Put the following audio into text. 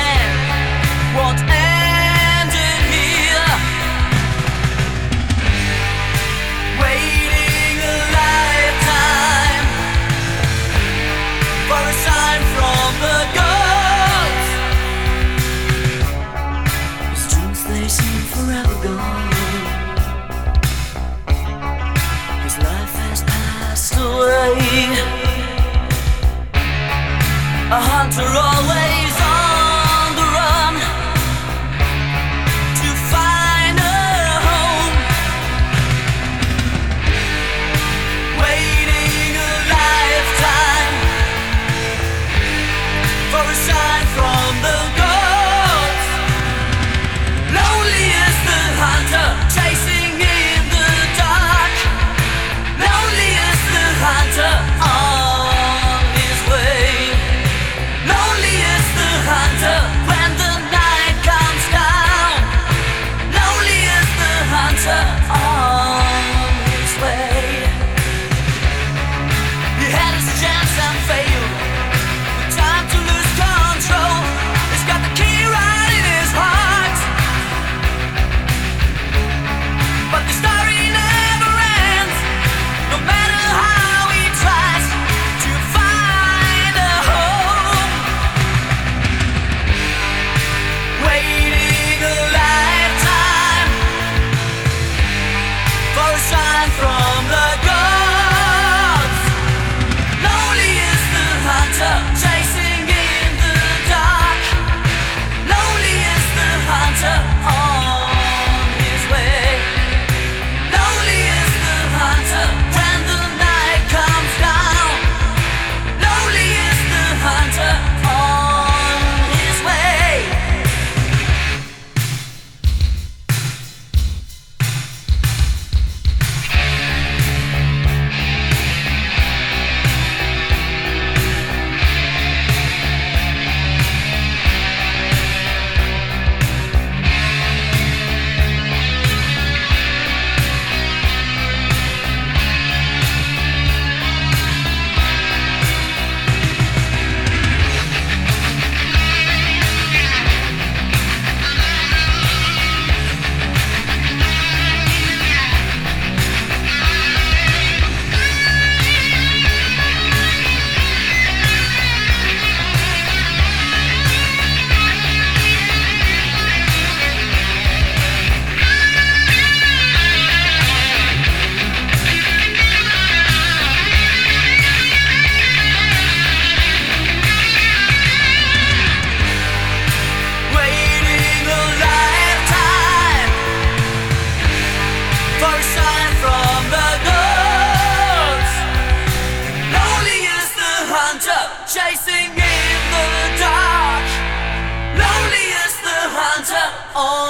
man won't end in here. Waiting a lifetime for a sign from the gods. His dreams, they seem forever gone. His life has passed away. A hunter always on the run to find a home. Waiting a lifetime for a sign from the gods. Lonely is the hunter chasing in the dark. Lonely is the hunter on his way. Lonely is the hunter when the night comes down. Lonely is the hunter on his way. He had his chance and failed. Time to lose control. He's got the key right in his heart. But the story never ends, no matter how he tries to find a home. Waiting a lifetime for a sign from the gods. Lonely is the hunter chasing in the dark. Lonely is the hunter on his way. Lonely is the hunter when the night comes down. Lonely is the hunter on his way. Waiting a lifetime for a sign from the gods. Lonely is the hunter chasing in the dark. Lonely is the hunter on